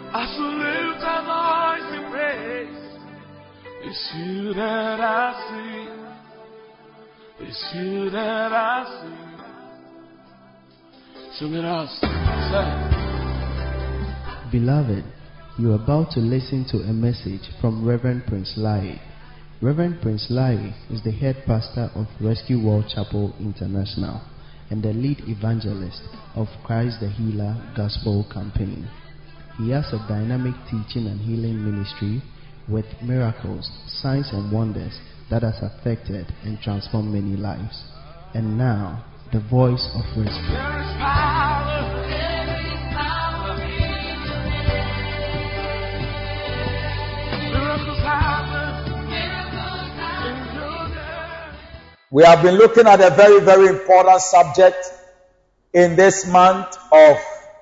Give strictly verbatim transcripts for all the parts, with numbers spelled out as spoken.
I shall lift my voice in praise. It's you that I see. It's you that I see. Sing it out. Say. Beloved, you are about to listen to a message from Reverend Prince Lai. Reverend Prince Lai is the head pastor of Rescue World Chapel International and the lead evangelist of Christ the Healer Gospel Campaign. He has a dynamic teaching and healing ministry with miracles, signs and wonders that has affected and transformed many lives. And now, the voice of Rescue. There is power. There is power in the name. Miracles happen. Miracles happen in your name. We have been looking at a very, very important subject in this month of,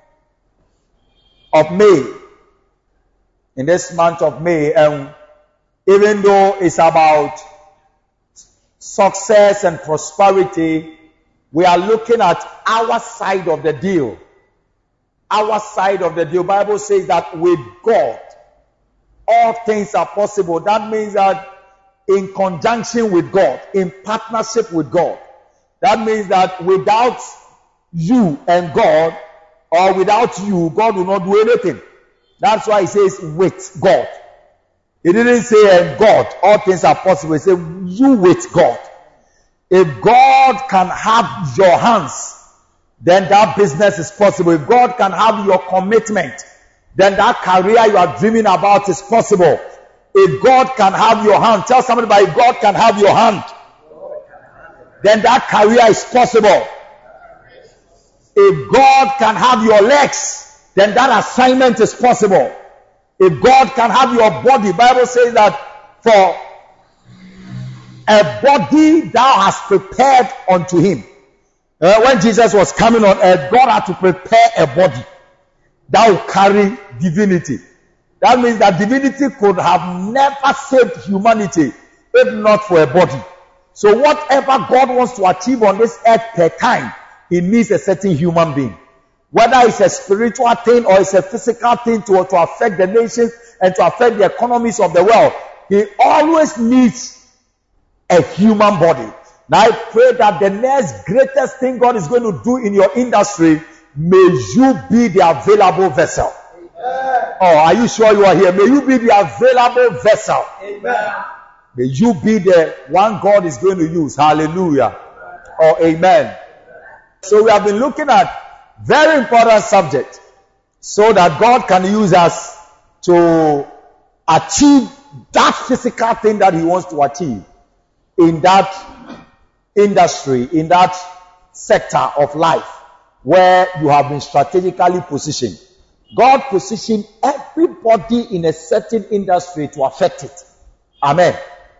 of May. In this month of May, and even though it's about success and prosperity, we are looking at our side of the deal. Our side of the deal. Bible says that with God, all things are possible. That means that in conjunction with God, in partnership with God. That means that without you and God, or without you, God will not do anything. That's why he says with God. He didn't say and God, all things are possible. He said you with God. If God can have your hands, then that business is possible. If God can have your commitment, then that career you are dreaming about is possible. If God can have your hand, tell somebody, but if God can have your hand, then that career is possible. If God can have your legs, then that assignment is possible. If God can have your body, Bible says that for a body thou hast prepared unto him. Uh, when Jesus was coming on earth, God had to prepare a body that will carry divinity. That means that divinity could have never saved humanity if not for a body. So whatever God wants to achieve on this earth per time, he needs a certain human being. Whether it's a spiritual thing or it's a physical thing to, to affect the nations and to affect the economies of the world, he always needs a human body. Now I pray that the next greatest thing God is going to do in your industry, may you be the available vessel. Amen. Oh, are you sure you are here? May you be the available vessel. Amen. May you be the one God is going to use. Hallelujah. Oh, amen. So we have been looking at very important subject so that God can use us to achieve that physical thing that he wants to achieve in that industry, in that sector of life where you have been strategically positioned. God positioned everybody in a certain industry to affect it. Amen.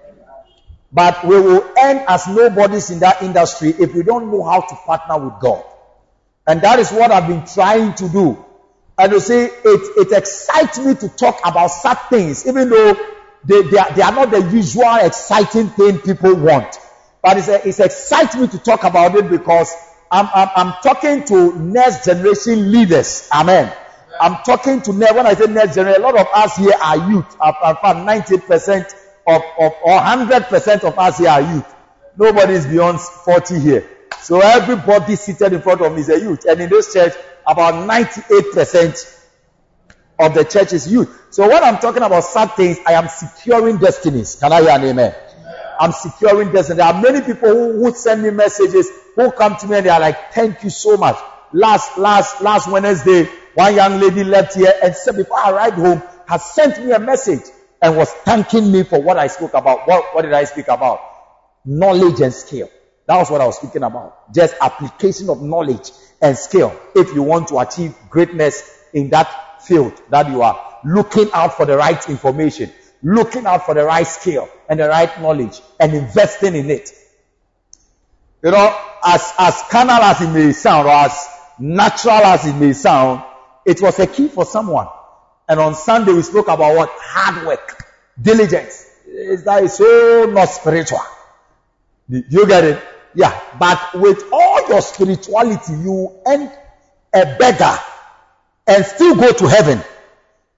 But we will end as nobodies in that industry if we don't know how to partner with God. And that is what I've been trying to do. And you see, it, it excites me to talk about such things, even though they, they, are, they are not the usual exciting thing people want. But it's, it's excites me to talk about it because I'm, I'm, I'm talking to next generation leaders. Amen. I'm talking to, when I say next generation, a lot of us here are youth. About ninety percent of, of, or one hundred percent of us here are youth. Nobody is beyond forty here. So everybody seated in front of me is a youth. And in this church, about ninety-eight percent of the church is youth. So when I'm talking about such things, I am securing destinies. Can I hear an amen? Yeah. I'm securing destinies. There are many people who, who send me messages, who come to me and they are like, thank you so much. Last, last, last Wednesday, one young lady left here and said before I arrived home, has sent me a message and was thanking me for what I spoke about. What, what did I speak about? Knowledge and skill. That was what I was speaking about. Just application of knowledge and skill. If you want to achieve greatness in that field that you are looking out for the right information, looking out for the right skill and the right knowledge and investing in it. You know, as, as carnal as it may sound or as natural as it may sound, it was a key for someone. And on Sunday we spoke about what? Hard work, diligence. Is that is so not spiritual. Do you get it? Yeah, but with all your spirituality, you end a beggar and still go to heaven.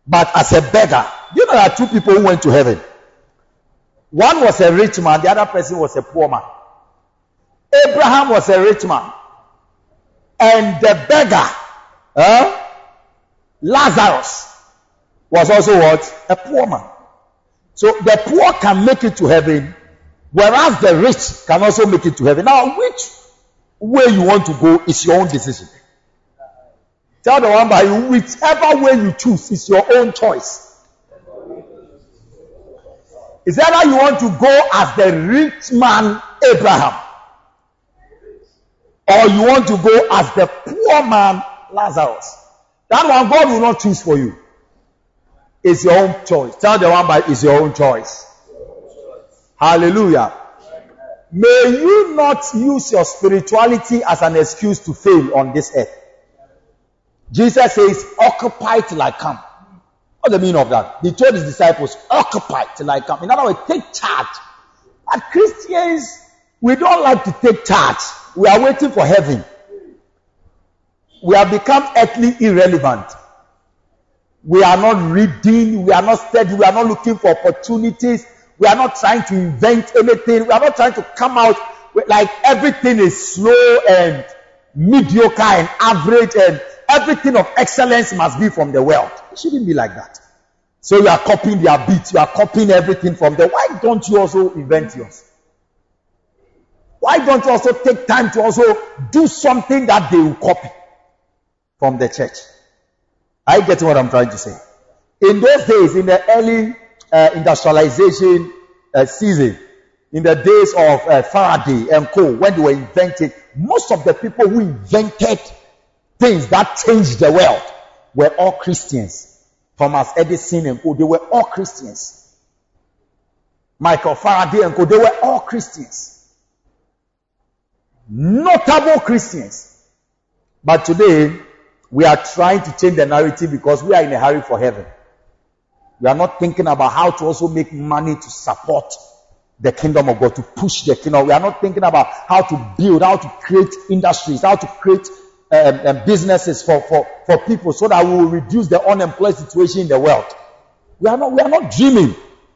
but as a beggar. Do you know there are two people who went to heaven? One was a rich man, the other person was a poor man. Abraham was a rich man, and the beggar, uh, Lazarus, was also what? A poor man. So the poor can make it to heaven, whereas the rich can also make it to heaven. Now, which way you want to go is your own decision. Tell the one by you, whichever way you choose is your own choice. Is either you want to go as the rich man Abraham, or you want to go as the poor man Lazarus. That one God will not choose for you. It's your own choice. Tell the one by it's your own choice. Hallelujah. May you not use your spirituality as an excuse to fail on this earth. Jesus says, occupy till I come. What's the meaning of that? He told his disciples, occupy till I come. In other words, take charge. But Christians, we don't like to take charge. We are waiting for heaven. We have become earthly irrelevant. We are not reading, we are not studying, we are not looking for opportunities, we are not trying to invent anything, we are not trying to come out with, like everything is slow and mediocre and average, and everything of excellence must be from the world. It shouldn't be like that. So you are copying their beats, you are copying everything from them. Why don't you also invent yours? Why don't you also take time to also do something that they will copy from the church? Are you getting what I'm trying to say? In those days, in the early uh, industrialization uh, season, in the days of uh, Faraday and co, when they were invented, most of the people who invented things that changed the world were all Christians. Thomas Edison and co, they were all Christians. Michael Faraday and co, they were all Christians. Notable Christians. But today, we are trying to change the narrative because we are in a hurry for heaven. We are not thinking about how to also make money to support the kingdom of God, to push the kingdom. We are not thinking about how to build, how to create industries, how to create um, um, businesses for, for, for people so that we will reduce the unemployed situation in the world. We are not, we are not dreaming.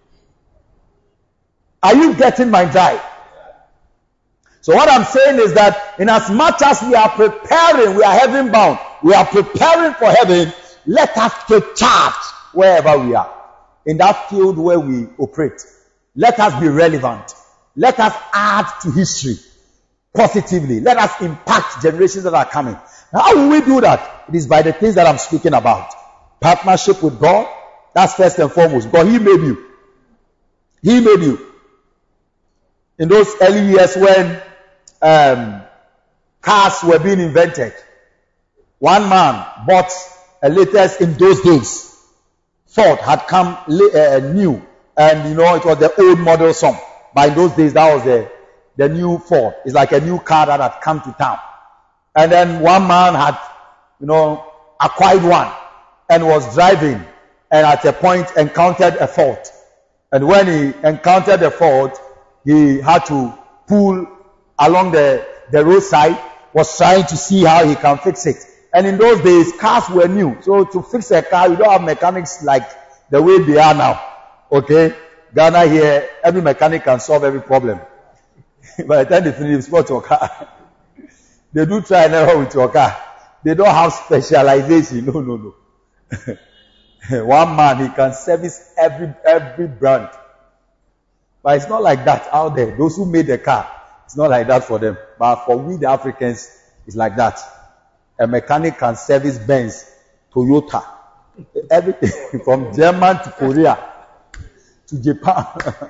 Are you getting my drive? So what I'm saying is that in as much as we are preparing, we are heaven bound, we are preparing for heaven, let us take charge wherever we are. In that field where we operate. Let us be relevant. Let us add to history positively. Let us impact generations that are coming. Now, how will we do that? It is by the things that I'm speaking about. Partnership with God. That's first and foremost. God, He made you. He made you. In those early years when um, cars were being invented, one man bought a latest, in those days, Ford had come uh, new, and you know it was the old model some. But in those days, that was the, the new Ford. It's like a new car that had come to town. And then one man had, you know, acquired one and was driving, and at a point encountered a fault. And when he encountered a fault, he had to pull along the, the roadside, was trying to see how he can fix it. And in those days, cars were new. So to fix a car, you don't have mechanics like the way they are now. Okay? Ghana here, every mechanic can solve every problem. By the time they finish with your car, they do try and error with your car. They don't have specialization. No, no, no. One man, he can service every every brand. But it's not like that out there. Those who made the car, it's not like that for them. But for we, the Africans, it's like that. A mechanic can service Benz, Toyota, everything from German to Korea to Japan.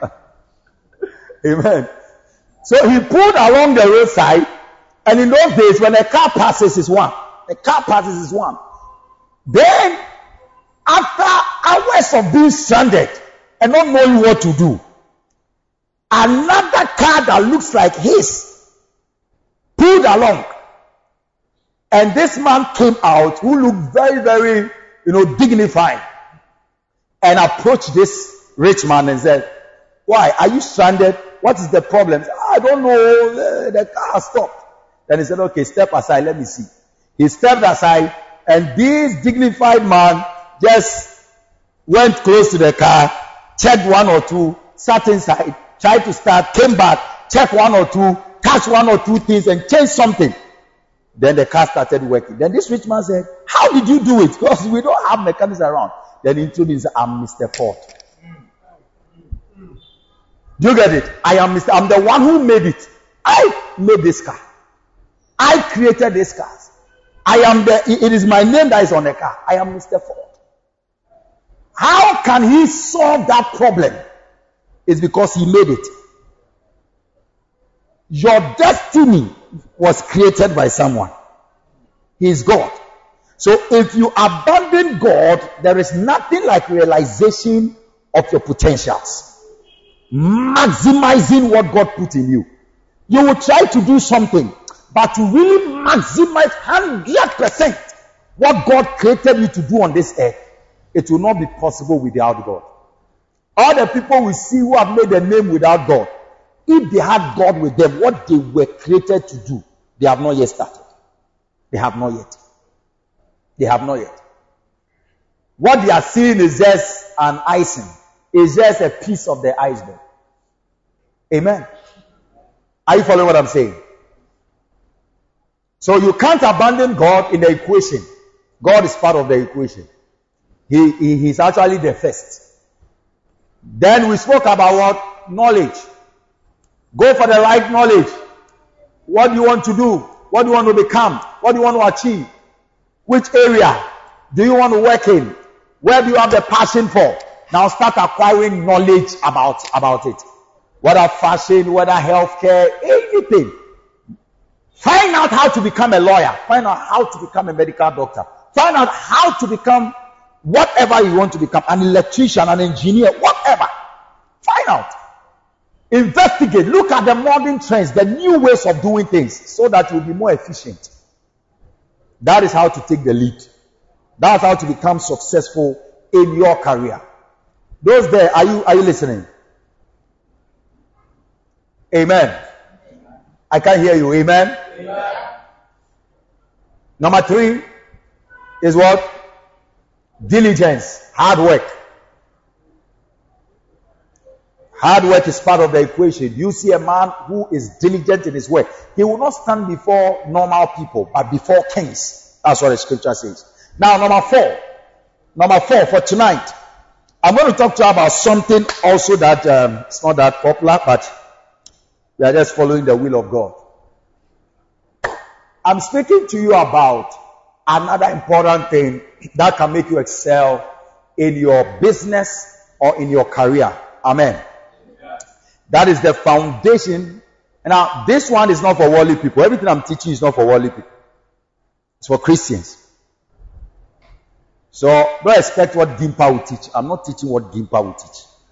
Amen. So he pulled along the roadside, and in those days, when a car passes, is one. A car passes is one. Then, after hours of being stranded and not knowing what to do, another car that looks like his pulled along. And this man came out who looked very, very, you know, dignified, and approached this rich man and said, "Why? Are you stranded? What is the problem?" He said, "I don't know. The car stopped." Then he said, "Okay, step aside. Let me see." He stepped aside, and this dignified man just went close to the car, checked one or two, sat inside, tried to start, came back, checked one or two, touched one or two things and changed something. Then the car started working. Then this rich man said, how did you do it? Because we don't have mechanics around. Then he introduced, I'm Mister Ford. Do you get it? I am Mister I'm the one who made it. I made this car. I created this car. I am the, it is my name that is on the car. I am Mister Ford. How can he solve that problem? It's because he made it. Your destiny was created by someone. He is God. So if you abandon God, there is nothing like realization of your potentials. Maximizing what God put in you. You will try to do something, but to really maximize one hundred percent what God created you to do on this earth, it will not be possible without God. All the people we see who have made a name without God, if they had God with them, what they were created to do, they have not yet started. They have not yet. They have not yet. What they are seeing is just an icing. It's just a piece of the iceberg. Amen. Are you following what I'm saying? So you can't abandon God in the equation. God is part of the equation. He, he He's actually the first. Then we spoke about what? Knowledge. Go for the right knowledge. What do you want to do? What do you want to become? What do you want to achieve? Which area do you want to work in? Where do you have the passion for? Now start acquiring knowledge about, about it. Whether fashion, whether healthcare, anything. Find out how to become a lawyer. Find out how to become a medical doctor. Find out how to become whatever you want to become. An electrician, an engineer, whatever. Find out. Investigate. Look at the modern trends, the new ways of doing things, so that you'll be more efficient. That is how to take the lead. That's how to become successful in your career. Those there, are you are you listening? Amen. I can't hear you. Amen. Amen. Number three is what? Diligence, hard work. Hard work is part of the equation. You see a man who is diligent in his work. He will not stand before normal people, but before kings. That's what the scripture says. Now, number four. Number four for tonight. I'm going to talk to you about something also that um, it's not that popular, but we are just following the will of God. I'm speaking to you about another important thing that can make you excel in your business or in your career. Amen. That is the foundation. Now, this one is not for worldly people. Everything I'm teaching is not for worldly people. It's for Christians. So, don't expect what Gimpa will teach. I'm not teaching what Gimpa will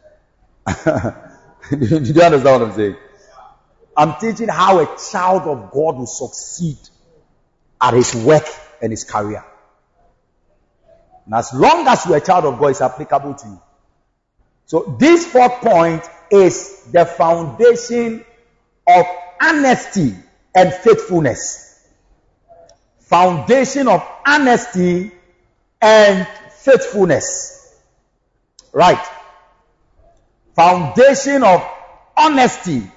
teach. Do you understand what I'm saying? I'm teaching how a child of God will succeed at his work and his career. And as long as you're a child of God, it's applicable to you. So this fourth point is the foundation of honesty and faithfulness. Foundation of honesty and faithfulness. Right. Foundation of honesty.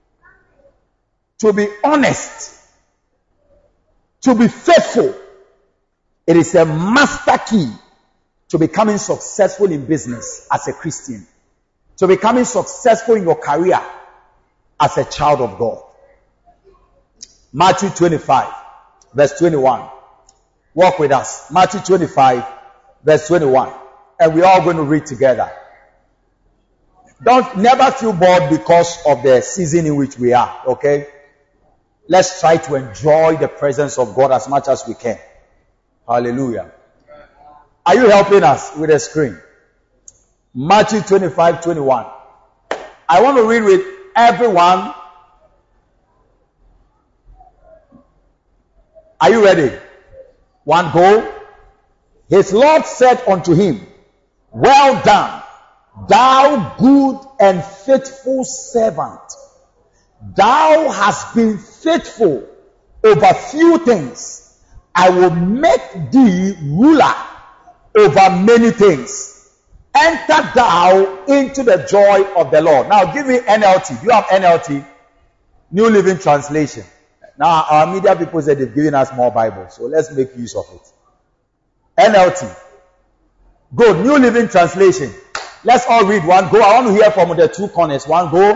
To be honest. To be faithful. It is a master key to becoming successful in business as a Christian. To becoming successful in your career as a child of God. Matthew twenty-five, verse twenty-one. Walk with us. Matthew twenty-five, verse twenty-one. And we're all going to read together. Don't never feel bored because of the season in which we are. Okay? Let's try to enjoy the presence of God as much as we can. Hallelujah. Are you helping us with the screen? Matthew twenty-five, twenty-one. I want to read with everyone. Are you ready? One go. His Lord said unto him, well done, thou good and faithful servant. Thou hast been faithful over few things. I will make thee ruler over many things. enter thou into the joy of the Lord. Now give me N L T. Do you have N L T? New Living Translation. Now our media people said they've given us more Bible, so let's make use of it. N L T. Good. New Living Translation. Let's all read one go. I want to hear from the two corners. One go.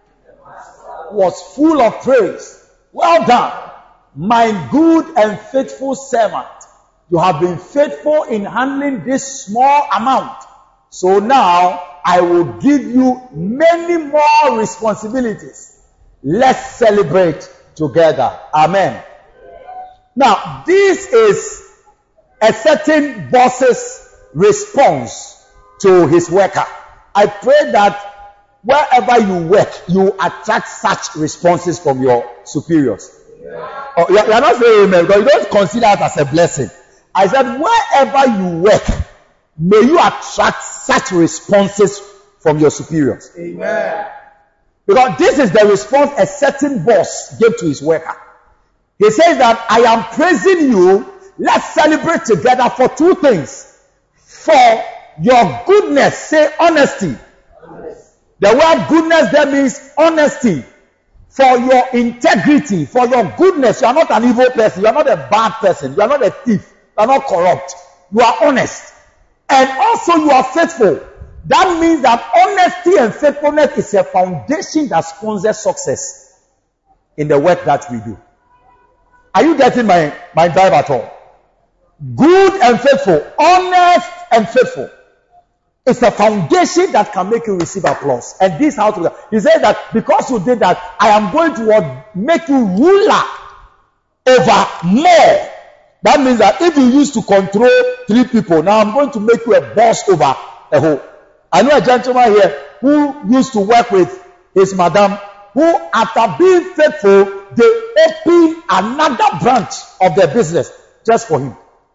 Was full of praise. Well done, my good and faithful servant. You have been faithful in handling this small amount. So now I will give you many more responsibilities. Let's celebrate together. Amen. Now, this is a certain boss's response to his worker. I pray that wherever you work, you attract such responses from your superiors. Yeah. Oh, you are not saying amen because you don't consider it as a blessing. I said, wherever you work, may you attract such responses from your superiors. Amen. Because this is the response a certain boss gave to his worker. He says that I am praising you. Let's celebrate together for two things. For your goodness, say honesty. Honesty. The word goodness there means honesty. For your integrity, for your goodness. You are not an evil person. You are not a bad person. You are not a thief. You are not corrupt. You are honest. And also you are faithful. That means that honesty and faithfulness is a foundation that sponsors success in the work that we do. Are you getting my, my drive at all? Good and faithful, honest and faithful. It's a foundation that can make you receive applause. And this how to he said that because you did that, I am going to make you ruler over more. That means that if you used to control three people, now I'm going to make you a boss over a whole. I know a gentleman here who used to work with his madam, who after being faithful, they opened another branch of their business just for him.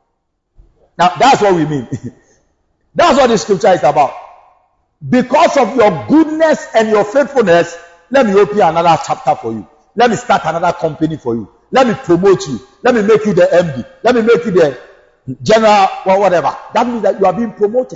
Now that's what we mean. That's what the scripture is about. Because of your goodness and your faithfulness, let me open another chapter for you. Let me start another company for you. Let me promote you. Let me make you the M D. Let me make you the general or whatever. That means that you are being promoted.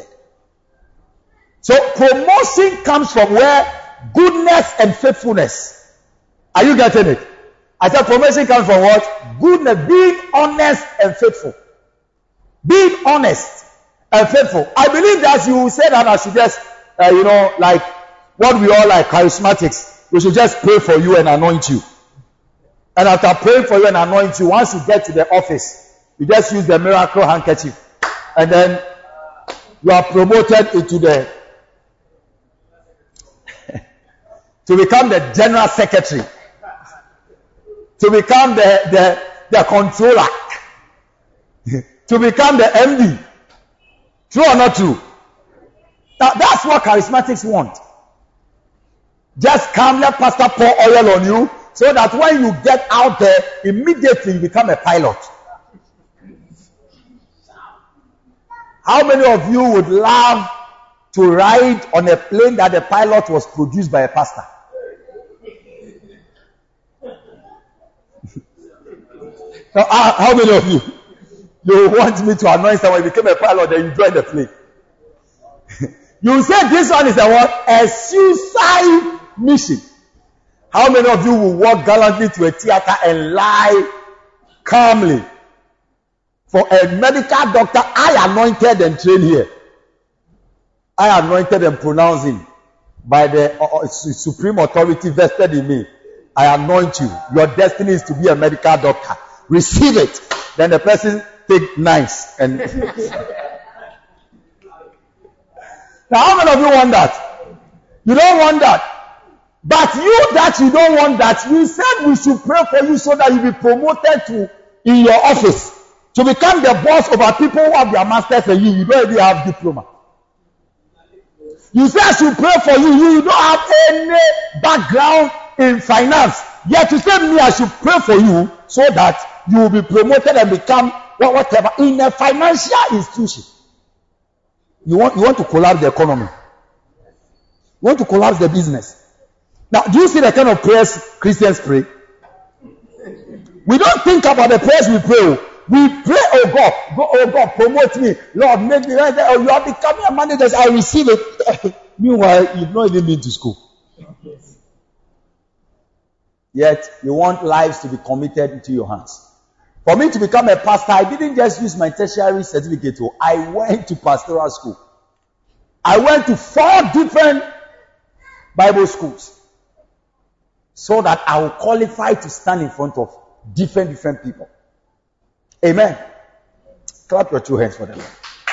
So promotion comes from where? Goodness and faithfulness. Are you getting it? I said promotion comes from what? Goodness, being honest and faithful. Being honest and faithful. I believe that you will say that I should just, uh, you know, like what we all like, charismatics. We should just pray for you and anoint you. And after praying for you and anoint you, once you get to the office, you just use the miracle handkerchief. And then you are promoted into the, to become the general secretary. To become the, the, the controller. To become the M D. True or not true? Now that's what charismatics want. Just come, let pastor pour oil on you, so that when you get out there, immediately you become a pilot. How many of you would love to ride on a plane that the pilot was produced by a pastor? Now, how many of you? You want me to anoint someone, you became a pilot, then you join the plane. You say this one is a what? A suicide mission. How many of you will walk gallantly to a theater and lie calmly? For a medical doctor, I anointed and trained here. I anointed and pronounced him by the uh, supreme authority vested in me. I anoint you. Your destiny is to be a medical doctor. Receive it. Then the person take nice and now how many of you want that? You don't want that. But you that you don't want that, you said we should pray for you so that you be promoted to in your office to become the boss over people who have their masters and you, you don't even have diploma. You said I should pray for you, you, you don't have any background in finance. Yet you said me I should pray for you so that you will be promoted and become whatever in a financial institution. You want, you want to collapse the economy. You want to collapse the business. Now, do you see the kind of prayers Christians pray? We don't think about the prayers we pray. We pray, oh God, go, oh God, promote me. Lord, make me right there. Oh, you are becoming a manager. I receive it. Meanwhile, you've not even been to school. Yet, you want lives to be committed into your hands. For me to become a pastor, I didn't just use my tertiary certificate. I went to pastoral school. I went to four different Bible schools so that I will qualify to stand in front of different, different people. Amen. Clap your two hands for them.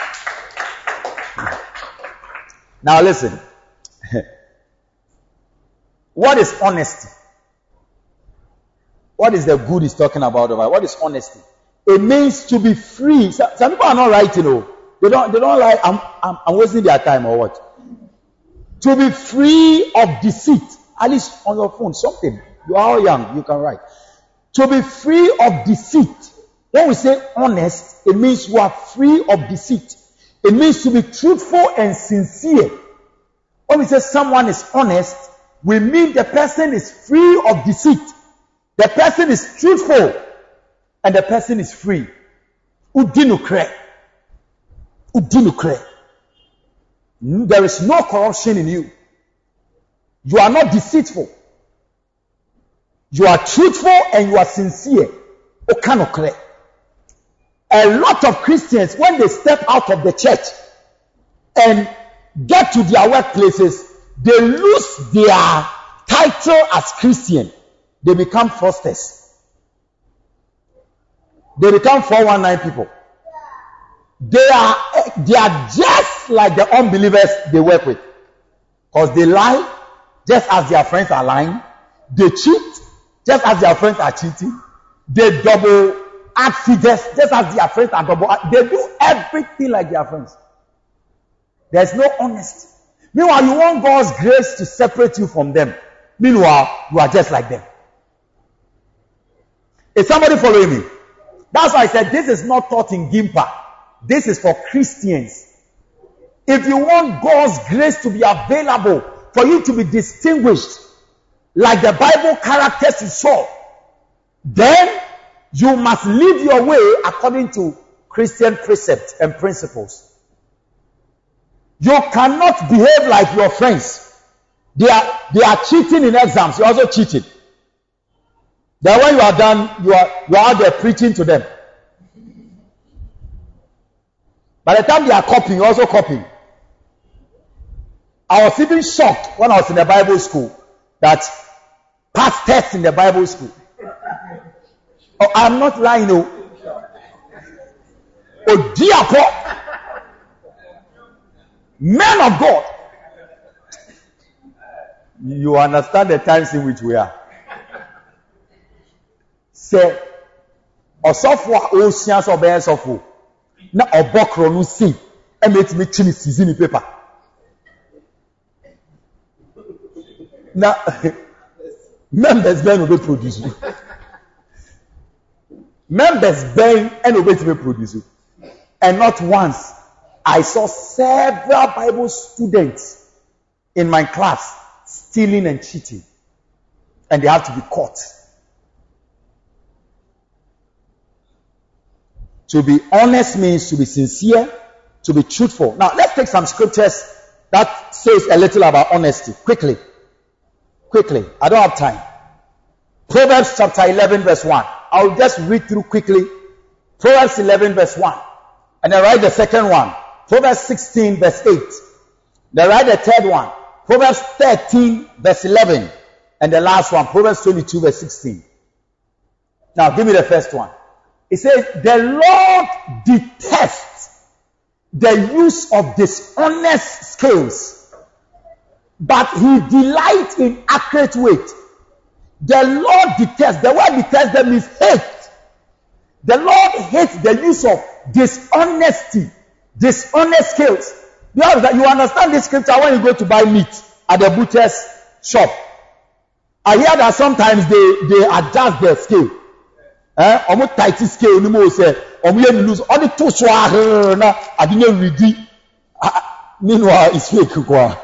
Now listen. What is honesty? What is the good he's talking about? What is honesty? It means to be free. Some, some people are not right, you know. They don't, they don't like, I'm, I'm, I'm wasting their time or what? To be free of deceit. At least on your phone, something. You are all young, you can write. To be free of deceit. When we say honest, it means you are free of deceit. It means to be truthful and sincere. When we say someone is honest, we mean the person is free of deceit. The person is truthful and the person is free. Udinukre. Udinukre. There is no corruption in you. You are not deceitful. You are truthful and you are sincere. Okanokre. A lot of Christians, when they step out of the church and get to their workplaces, they lose their title as Christian. They become fraudsters. They become four one nine people. They are, they are just like the unbelievers they work with. Because they lie just as their friends are lying. They cheat just as their friends are cheating. They double add figures just as their friends are double. They do everything like their friends. There's no honesty. Meanwhile, you want God's grace to separate you from them. Meanwhile, you are just like them. Is somebody following me? That's why I said this is not taught in Gimpa. This is for Christians. If you want God's grace to be available for you to be distinguished like the Bible characters you saw, then you must live your way according to Christian precepts and principles. You cannot behave like your friends. They are, they are cheating in exams. You're also cheating. Then when you are done, you are, you are out there preaching to them. By the time they are copying, you're also copying. I was even shocked when I was in the Bible school that pastors in the Bible school. Oh, I'm not lying. Oh, oh dear men of God, you understand the times in which we are. Say, osofo o sian so be osofo na obokro no si e met me chini season paper na members ben no be produce members ben and no be to produce. And not once I saw several Bible students in my class stealing and cheating, and they have to be caught. To be honest means to be sincere, to be truthful. Now, let's take some scriptures that says a little about honesty. Quickly. Quickly. I don't have time. Proverbs chapter eleven verse one. I'll just read through quickly. Proverbs eleven verse one. And then write the second one. Proverbs sixteen verse eight. Then write the third one. Proverbs thirteen verse eleven. And the last one. Proverbs twenty-two verse sixteen. Now, give me the first one. It says, the Lord detests the use of dishonest scales, but he delights in accurate weight. The Lord detests, the word detest them means hate. The Lord hates the use of dishonesty, dishonest scales. You understand this scripture when you go to buy meat at the butcher's shop. I hear that sometimes they, they adjust their scale. Eh, omo tight scale ni mo say omo ye lose all the two so ah na adinye ready. Meanwhile it's fake kwa.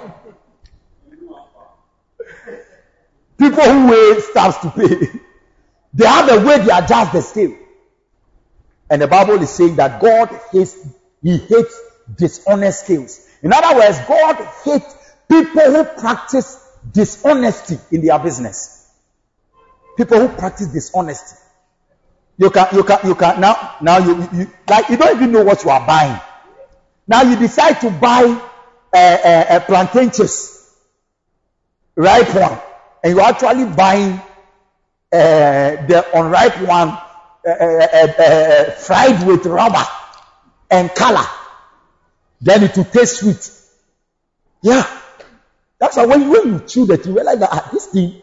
People who weigh stuff to pay, they have a way they adjust the scale. And the Bible is saying that God hates, he hates dishonest skills. In other words, God hates people who practice dishonesty in their business. People who practice dishonesty. You can, you can, you can, now, now you, you, like, you don't even know what you are buying. Now you decide to buy a, a, a plantain chips, ripe one, and you're actually buying uh, the unripe one uh, uh, uh, fried with rubber and color. Then it will taste sweet. Yeah. That's why when, when you chew that, you realize that ah, this thing.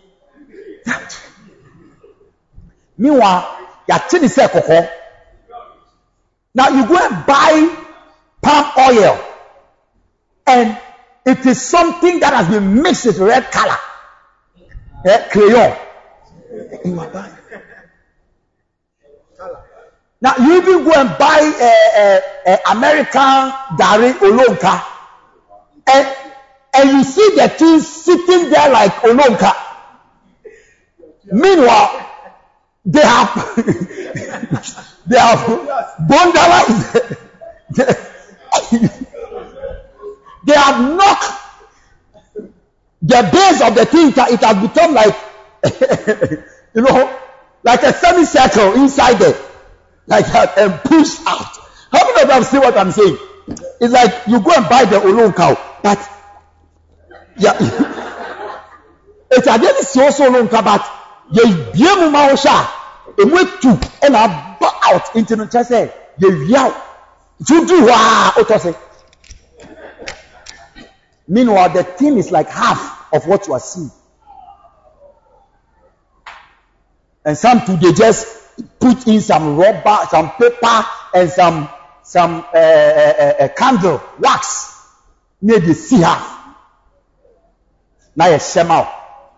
Meanwhile, you say cocoa. Now you go and buy palm oil, and it is something that has been mixed with red color, eh, crayon. In my bag. Now you even go and buy a, a, a American Dari Olonka, and and you see the thing sitting there like Olonka. Meanwhile, they have they have bondalized. They have knocked the base of the thing. It has become like you know, like a semicircle inside there, like that, and pushed out. How many of them see what I'm saying? It's like you go and buy the Olong cow, but yeah, it's a daily so long cow, but you you mausha, it went to and I bought out into the chest. You yow, you do what? Meanwhile, the thing is like half of what you are seeing. And some too, they just put in some rubber, some paper, and some some uh, uh, uh, candle wax near the sea half. Now you shame out.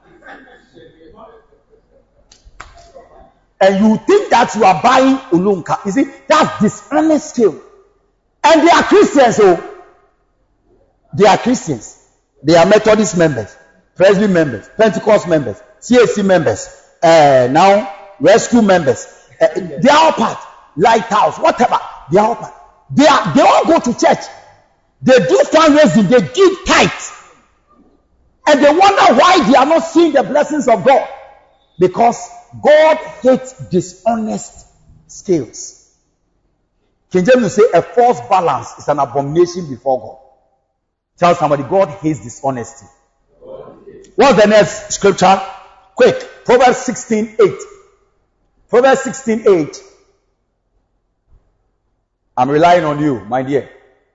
And you think that you are buying Olunka. You see, that's dishonest skill. And they are Christians, oh. They are Christians. They are Methodist members, Presby members, Pentecost members, C A C members, uh, now rescue members. Uh, they are all part. Lighthouse, whatever. They are all part. They are. They all go to church. They do fundraising. They give tithes, and they wonder why they are not seeing the blessings of God. Because God hates dishonest skills. King James will say a false balance is an abomination before God. Tell somebody, God hates dishonesty. What's the next scripture? Quick. Proverbs sixteen eight. Proverbs sixteen eight. I'm relying on you, my dear.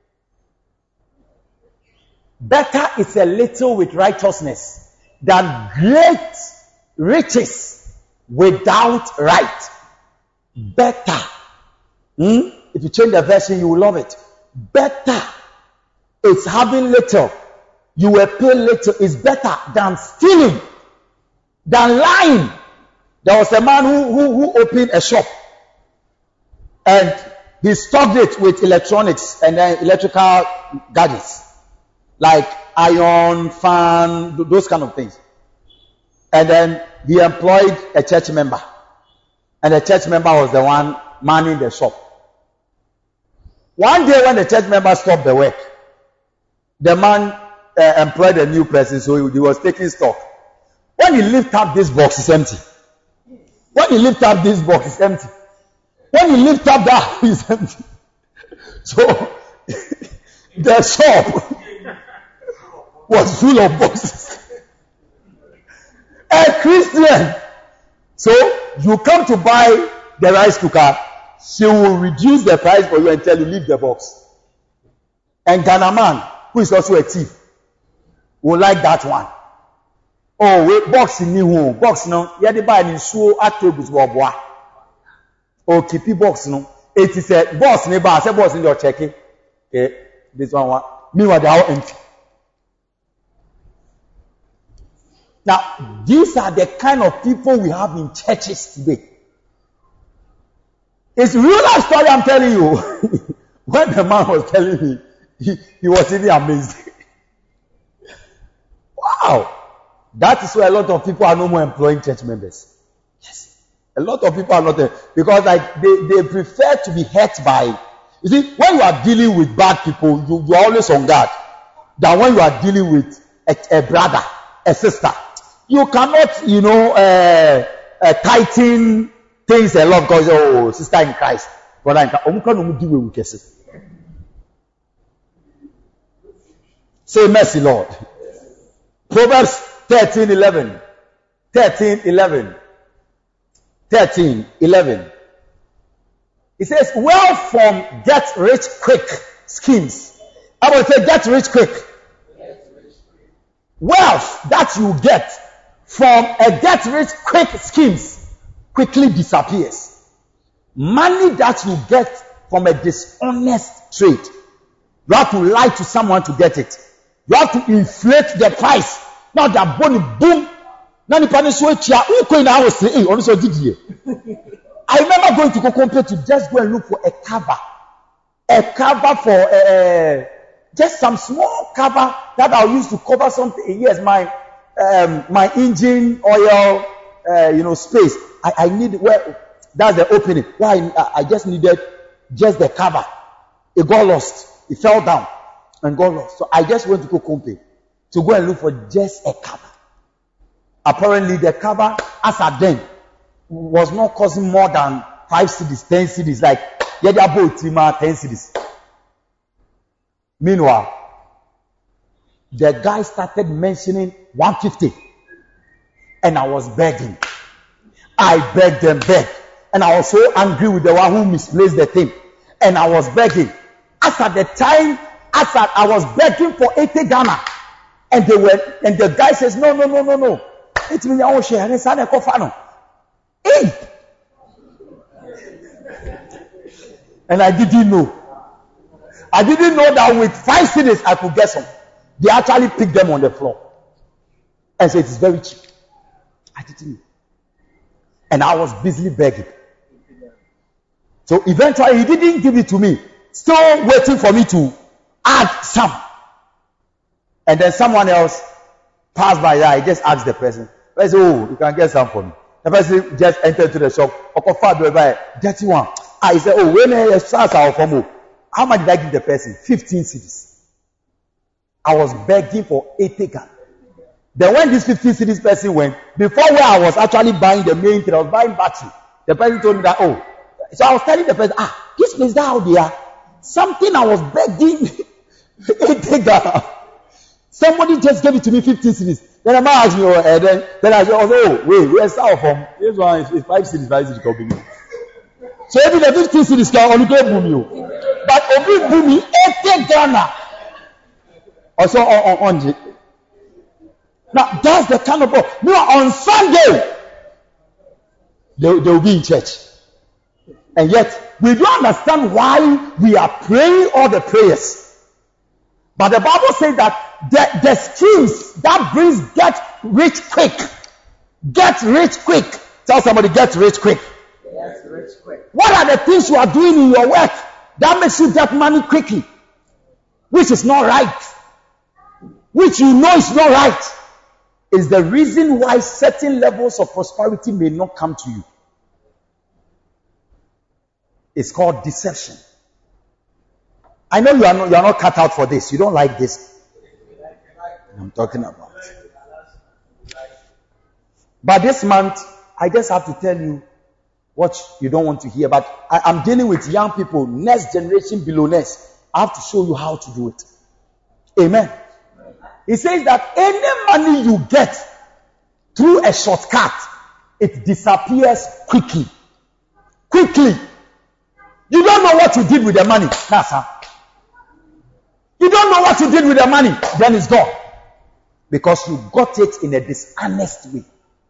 Better is a little with righteousness than great riches without right. Better. Hmm? If you change the version, you will love it. Better. It's having little. You will pay little. It's better than stealing, than lying. There was a man who, who, who opened a shop, and he stocked it with electronics and then electrical gadgets, like iron, fan, those kind of things. And then he employed a church member, and the church member was the one manning the shop. One day when the church member stopped the work, the man uh, employed a new person, so he, he was taking stock. When he lifted up this box, it's empty. When he lifted up this box, it's empty. When he lifted up that, it's empty. So the shop was full of boxes. A Christian. So you come to buy the rice cooker, she will reduce the price for you and tell you leave the box. And Ghana man, who is also a thief, will like that one. Oh, wait, box in new box no. Yeah, they buy in so at tables boy. Oh, keep it box no. It is a box neighbor. Say box in your checking. Okay, this one one. Meanwhile, they are all empty. Now, these are the kind of people we have in churches today. It's real life story I'm telling you. When the man was telling me, he, he was really amazed. Wow. That is why a lot of people are no more employing church members. Yes. A lot of people are not there because like they, they prefer to be hurt by. You see, when you are dealing with bad people, you, you are always on guard. Than when you are dealing with a, a brother, a sister. You cannot, you know, uh, uh, tighten things a lot because, oh, sister in Christ. Brother in Christ. Say mercy, Lord. Proverbs thirteen eleven. thirteen eleven. thirteen eleven. It says, wealth from get rich quick schemes. I will say get rich quick. Wealth that you get from a get rich quick schemes quickly disappears. Money that you get from a dishonest trade, you have to lie to someone to get it. You have to inflate the price. Now they are boom, boom. Now the panic switch. I remember going to go compare to just go and look for a cover, a cover for uh, just some small cover that I'll use to cover something. Yes, my um, my engine oil, uh, you know, space. I, I need well, that's the opening. Why I, I just needed just the cover. It got lost. It fell down and got lost. So I just went to go compare to go and look for just a cover. Apparently, the cover as at then was not costing more than five cedis, ten cedis. Like yeah, they are both ten cedis. Meanwhile, the guy started mentioning one fifty, and I was begging. I begged and begged, and I was so angry with the one who misplaced the thing, and I was begging. As at the time, as at I was begging for eighty Ghana, and they were, and the guy says, no, no, no, no, no. It's me, I will share. Hey! And I didn't know. I didn't know that with five cedis I could get some. They actually picked them on the floor and said it's very cheap. I didn't know. And I was busily begging. So eventually he didn't give it to me. Still waiting for me to add some. And then someone else passed by there. I just asked the person. I said, oh, you can get some for me. The person just entered to the shop. Dirty one. I said, oh, when I start our form, how much did I give the person? fifteen cedis. I was begging for eighty Ghana. Then when this fifteen cedis person went, before where I was actually buying the main thing, I was buying battery. The person told me that, oh, so I was telling the person, ah, this place that out there, something I was begging eighty Ghana. Somebody just gave it to me fifteen cedis. Then I might ask me, oh, and then, then I said, oh, wait, where's our from? This one is, is five cedis, five cedis company. So even the fifteen cedis can only go boom you. But Obi boom me eighty Ghana. Also on, on, on. Now that's the kind of book. No, on Sunday, they, they will be in church. And yet, we don't understand why we are praying all the prayers. But the Bible says that the, the schemes that brings get rich quick. Get rich quick. Tell somebody, get rich quick. Get rich quick. What are the things you are doing in your work that makes you get money quickly? Which is not right. Which you know is not right. Is the reason why certain levels of prosperity may not come to you. It's called deception. I know you are not, you are not cut out for this. You don't like this. I'm talking about. But this month, I just have to tell you what you don't want to hear. But I, I'm dealing with young people, next generation below next. I have to show you how to do it. Amen. He says that any money you get through a shortcut, it disappears quickly. Quickly. You don't know what you did with the money. That's how. You don't know what you did with the money. Then it's gone. Because you got it in a dishonest way.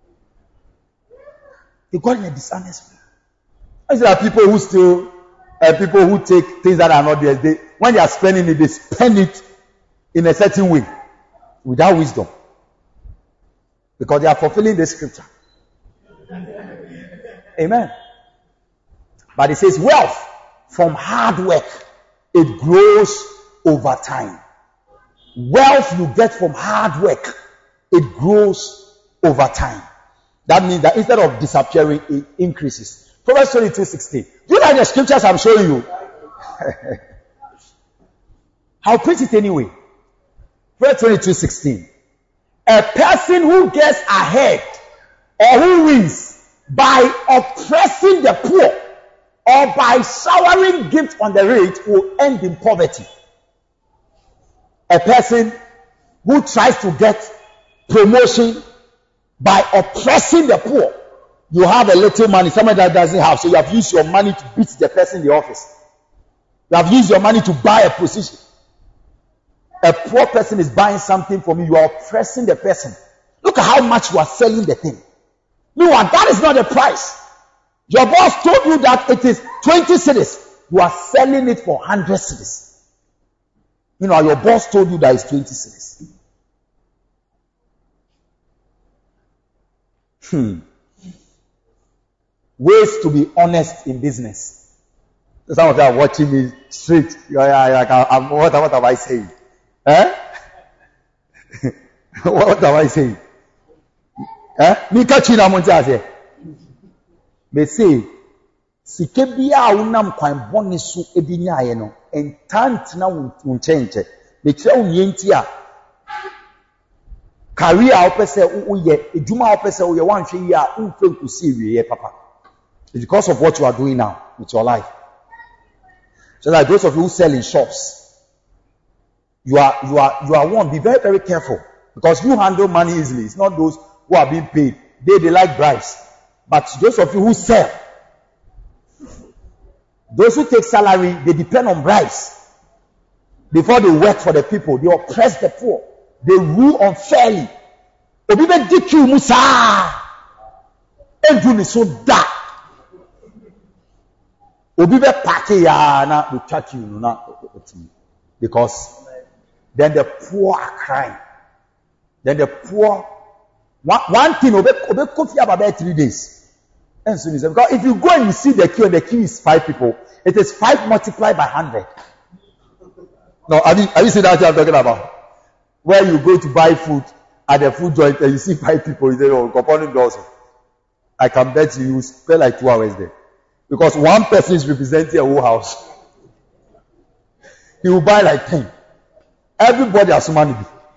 You got it in a dishonest way. There are people who still, uh, people who take things that are not theirs. They, when they are spending it, they spend it in a certain way. Without wisdom. Because they are fulfilling the scripture. Amen. But it says wealth from hard work, it grows over time. Wealth you get from hard work, it grows over time. That means that instead of disappearing, it increases. Proverbs twenty-two sixteen. Do you like the scriptures I'm showing you? I'll print it anyway. Proverbs twenty-two sixteen. A person who gets ahead or who wins by oppressing the poor or by showering gifts on the rich will end in poverty. A person who tries to get promotion by oppressing the poor. You have a little money, somebody that doesn't have, so you have used your money to beat the person in the office. You have used your money to buy a position. A poor person is buying something from you, you are oppressing the person. Look at how much you are selling the thing. Meanwhile, that is not the price. Your boss told you that it is twenty cedis. You are selling it for one hundred cedis. Meanwhile, your boss told you that it's twenty cedis. Hmm. Ways to be honest in business. Some of you are watching me straight. You are like, I'm, what, what am I saying? Eh? What am I saying? Eh? Me catching a monte. Me say, sike biya unam kwan boni su edinya ye no entant na unchenche. Me kire unyenti a career opese uye ejuma opese uye wanhwe yi a unfe nkusi wiye papa. It's because of what you are doing now with your life. So like those of you who sell in shops, you are you are you are one. Be very very careful because you handle money easily. It's not those who are being paid. They they like bribes. But those of you who sell, those who take salary, they depend on bribes. Before they work for the people, they oppress the poor. They rule unfairly. Obi be D Q Musa. Endu ni so da. Obi be party ya na we chat you na because then the poor are crying. Then the poor one, one thing obi obi coffee about three days. And so because if you go and you see the queue and the queue is five people, it is five multiplied by hundred. No, have you have you seen that I'm talking about? Where you go to buy food at the food joint and you see five people, you say, oh, compounding doors. I can bet you, you spend like two hours there. Because one person is representing a whole house. He will buy like ten. Everybody has money.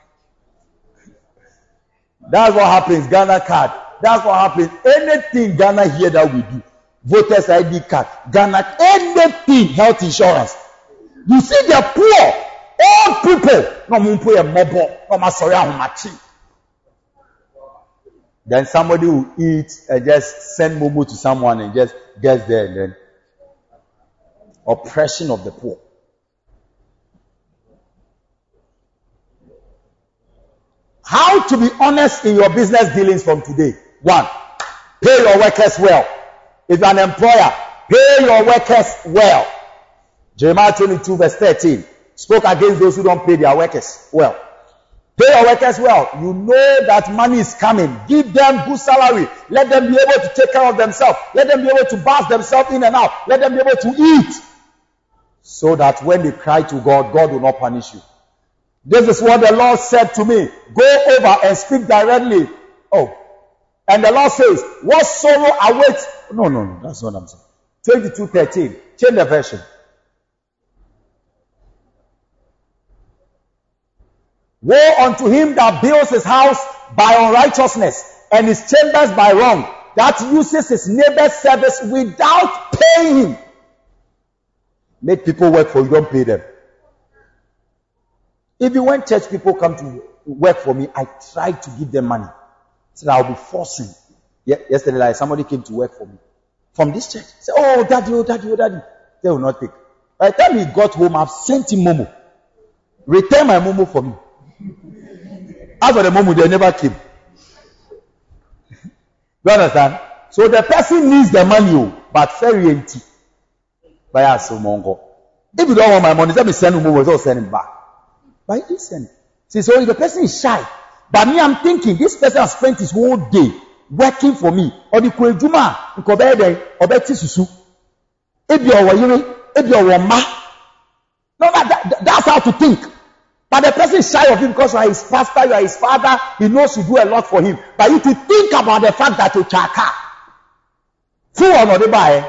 That's what happens. Ghana card. That's what happens. Anything Ghana here that we do. Voters I D card. Ghana, anything, health insurance. You see the poor. All people. No mumpo a mobo. No masori ahumachi. Then somebody will eat and just send momo to someone and just gets there and then oppression of the poor. How to be honest in your business dealings from today. One, pay your workers well. If you're an employer, pay your workers well. Jeremiah twenty-two verse thirteen spoke against those who don't pay their workers well. Pay your workers well. You know that money is coming. Give them good salary. Let them be able to take care of themselves. Let them be able to bath themselves in and out. Let them be able to eat. So that when they cry to God, God will not punish you. This is what the Lord said to me. Go over and speak directly. Oh. And the Lord says, what sorrow awaits? No, no, no. That's what I'm saying. twenty-two thirteen. Change the version. Woe unto him that builds his house by unrighteousness and his chambers by wrong, that uses his neighbor's service without paying him. Make people work for you, don't pay them. Even when church people come to work for me, I try to give them money. So I'll be forcing. Yeah, yesterday, like somebody came to work for me from this church. Say, oh, daddy, oh, daddy, oh, daddy. They will not take. By the time he got home, I've sent him Momo. Return my Momo for me. As for the Momo, they never came. You understand? So the person needs the money, but very empty. But I ask Mongo. If you don't want my money, let me send him Momo, so send him back. But he send. See, so the person is shy. But me, I'm thinking, this person has spent his whole day working for me. Or the Kwejuma, Nkobede, or Betty Susu. If you're a if you're a ma. No, that, that, that's how to think. But the person is shy of him because you are his pastor, you are his father, he knows you do a lot for him. But you to think about the fact that you chaka. Fool or not, buy.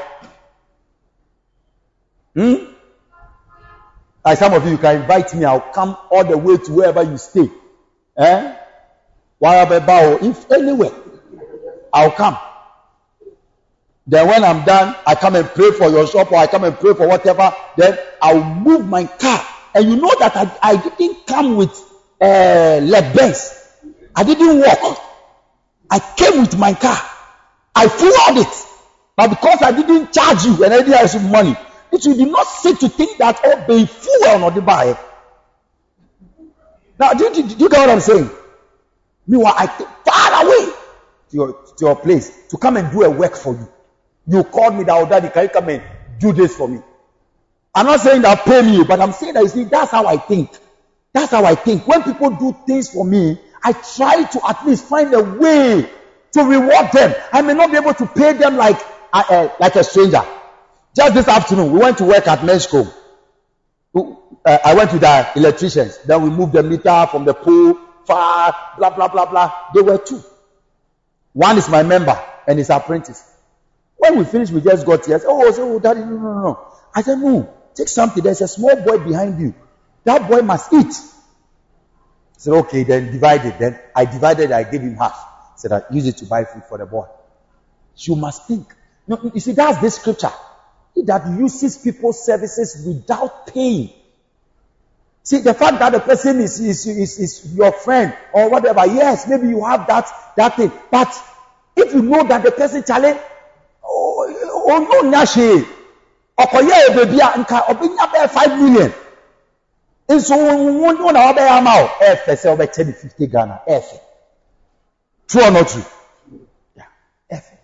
Hmm? Like some of you, you can invite me, I'll come all the way to wherever you stay. Eh? Wherever, if anywhere, I'll come. Then when I'm done, I come and pray for your shop, or I come and pray for whatever. Then I'll move my car. And you know that I, I didn't come with uh, leg bends. I didn't walk. I came with my car. I floored it. But because I didn't charge you and I didn't have some money, it you did not sit to think that, oh, be fool or not buy. Now, do you, do you get what I'm saying? Meanwhile, I came far away to your, to your place to come and do a work for you. You called me that, oh, daddy, can you come and do this for me? I'm not saying that pay me, but I'm saying that, you see, that's how I think. That's how I think. When people do things for me, I try to at least find a way to reward them. I may not be able to pay them like uh, uh, like a stranger. Just this afternoon, we went to work at Mesco. Uh, I went to the electricians. Then we moved the meter from the pole, far, blah, blah, blah, blah. There were two. One is my member and his apprentice. When we finished, we just got here. I said, oh, I said, oh, daddy, no, no, no. I said, no. Take something. There's a small boy behind you. That boy must eat. I said, okay, then divide it. Then I divided it. I gave him half. I said, I use it to buy food for the boy. You must think. No, you see, that's the scripture. He that uses people's services without paying. See, the fact that the person is, is, is, is your friend or whatever, yes, maybe you have that, that thing. But if you know that the person challenge, oh, oh no, Nashi. Okoye baby nka obinya be five million. Nso won na obe amao efe se obe ten fifty Ghana efe. True or not true? Yeah, efe.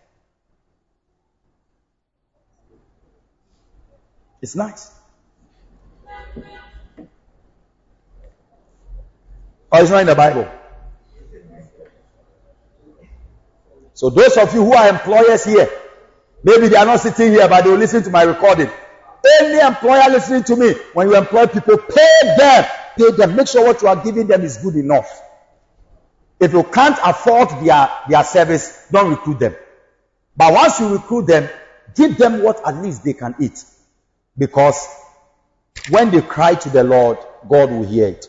It's nice. Or it's not in the Bible. So those of you who are employers here, maybe they are not sitting here, but they will listen to my recording. Any employer listening to me, when you employ people, pay them. Pay them. Make sure what you are giving them is good enough. If you can't afford their, their service, don't recruit them. But once you recruit them, give them what at least they can eat. Because when they cry to the Lord, God will hear it.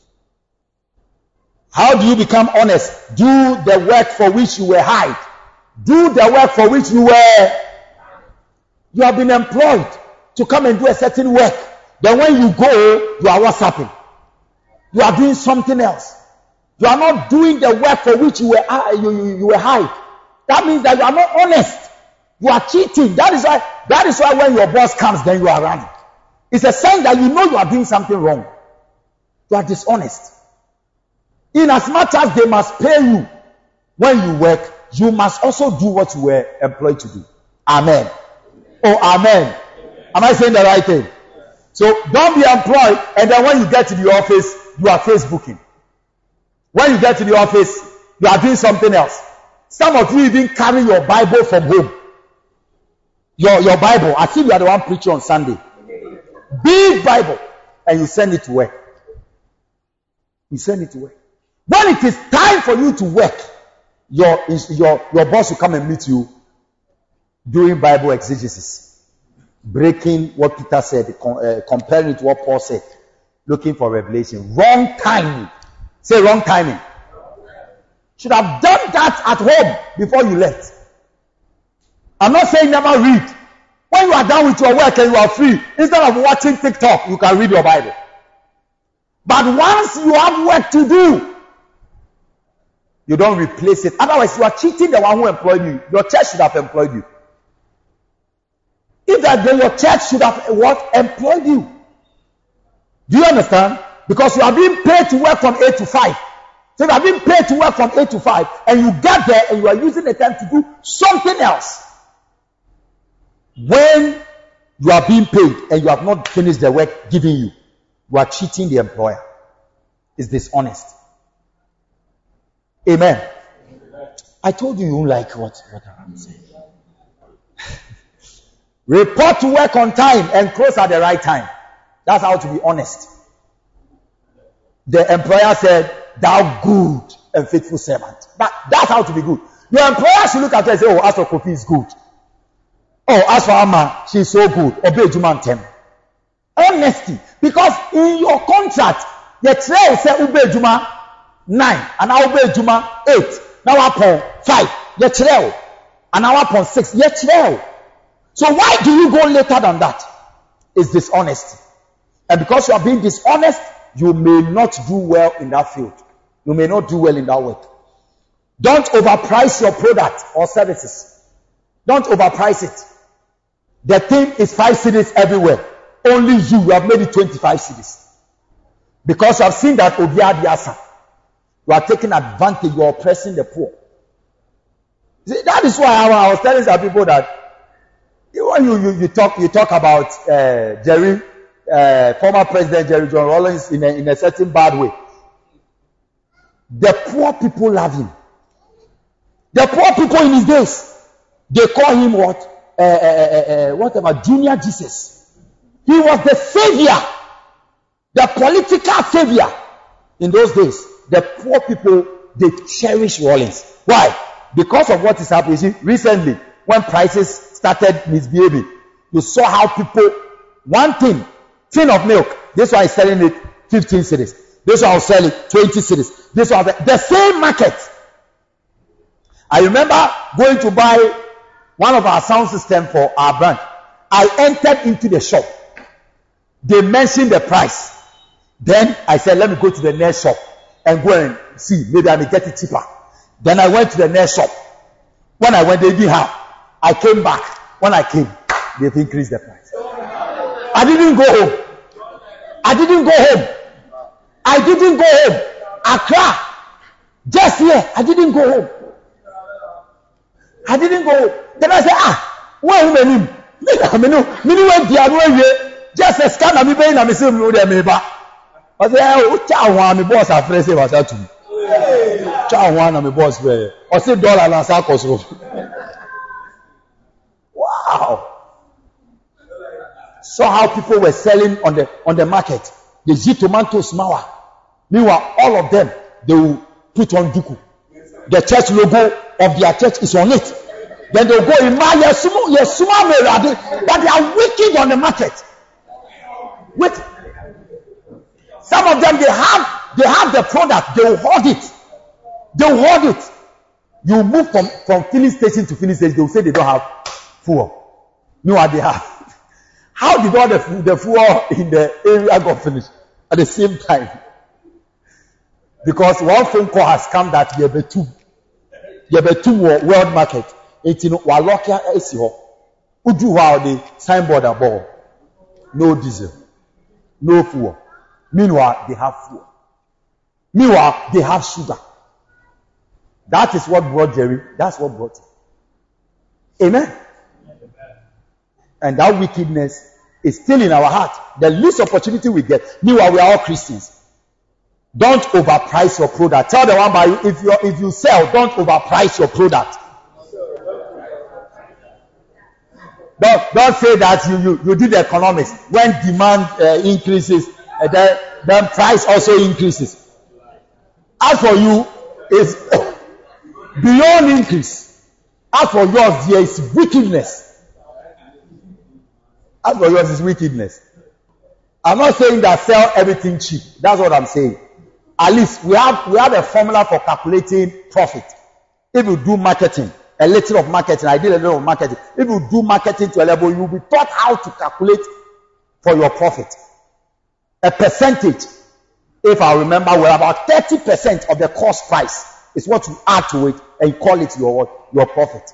How do you become honest? Do the work for which you were hired. Do the work for which you were. You have been employed to come and do a certain work. Then when you go, you are WhatsApping. You are doing something else. You are not doing the work for which you were you, you, you were hired. That means that you are not honest. You are cheating. That is why. That is why when your boss comes, then you are running. It's a sign that you know you are doing something wrong. You are dishonest. In as much as they must pay you when you work, you must also do what you were employed to do. Amen. Oh, amen. Am I saying the right thing? So don't be employed and then when you get to the office, you are Facebooking. When you get to the office, you are doing something else. Some of you even carry your Bible from home. Your, your Bible, as if you are the one preaching on Sunday. Big Bible. And you send it to work. You send it to work. When it is time for you to work, your, your, your boss will come and meet you doing Bible exegesis. Breaking what Peter said, uh, comparing it to what Paul said. Looking for revelation. Wrong timing. Say wrong timing. Should have done that at home before you left. I'm not saying never read. When you are done with your work and you are free, instead of watching TikTok, you can read your Bible. But once you have work to do, you don't replace it. Otherwise, you are cheating the one who employed you. Your church should have employed you. If that, then your church should have what? Employed you. Do you understand? Because you are being paid to work from eight to five. So you are being paid to work from eight to five, and you get there and you are using the time to do something else. When you are being paid and you have not finished the work given you, you are cheating the employer. It's dishonest. Amen. Amen. I told you you don't like what, what I'm saying. Report to work on time and close at the right time. That's how to be honest. the employer said, thou good and faithful servant. That, that's how to be good. Your employer should look at you and say, oh, as for Kofi is good. Oh, as for Amma, she's so good. Obey Juman honesty. Because in your contract, the trail say obey Juma nine, and I obey Juma eight. Now upon five, the trail, and now upon six, the trail. So why do you go later than that? It's dishonesty. And because you are being dishonest, you may not do well in that field. You may not do well in that work. Don't overprice your product or services. Don't overprice it. The thing is five cities everywhere. Only you, you have made it twenty-five cities. Because you have seen that Obia Diasa. You are taking advantage, you are oppressing the poor. See, that is why I was telling some people that when you, you, you talk you talk about uh, Jerry, uh, former President Jerry John Rawlings in a, in a certain bad way. The poor people love him. The poor people in his days, they call him what? Uh, uh, uh, uh, whatever, Junior Jesus. He was the savior, the political savior in those days. The poor people, they cherish Rawlings. Why? Because of what is happening. See, recently, when prices started misbehaving, you saw how people, one thing, tin of milk, this one is selling it fifteen cedis. This one will sell it twenty cedis. This one, the same market. I remember going to buy one of our sound system for our brand. I entered into the shop. They mentioned the price. Then I said, let me go to the next shop and go and see. Maybe I may get it cheaper. Then I went to the next shop. When I went, they didn't have. I came back. When I came, they've increased the price. I didn't go home. I didn't go home. I didn't go home. Accra. Just here. I didn't go home. I didn't go home. Then I said, ah, where am I? Just a scan of me paying a missile. I said, oh, Chow one, my boss, I phrase was that to me. Chow one, my boss, or say dollar and Sarkos. Wow. Saw how people were selling on the on the market. They see tomatoes, mawa. Meanwhile, all of them, they will put on duku. The church logo of their church is on it. Then they'll go in my yesuma yesuma but they are wicked on the market. Wait. Some of them, they have they have the product, they will hold it. They will hold it. You move from, from filling station to filling station, they will say they don't have fuel. Meanwhile, they have. How did all the, the fuel in the area got finished at the same time? Because one phone call has come that you have a two. You have a two world market. eighteen Walokia S C O. Uju wow the signboard above. No diesel. No fuel. Meanwhile, they have fuel. Meanwhile, they have sugar. That is what brought Jerry. That's what brought him. Amen. And that wickedness is still in our heart. The least opportunity we get. Meanwhile, we are all Christians. Don't overprice your product. Tell the one by you, if you if you sell, don't overprice your product. Don't, don't say that you, you, you do the economics. When demand uh, increases, uh, then, then price also increases. As for you, it's beyond increase. As for yours, there is wickedness. As for yours is wickedness. I'm not saying that sell everything cheap. That's what I'm saying. At least we have we have a formula for calculating profit. If you do marketing, a little of marketing, I did a little of marketing. If you do marketing to a level, you'll be taught how to calculate for your profit. A percentage, if I remember well, about thirty percent of the cost price is what you add to it and you call it your, your profit.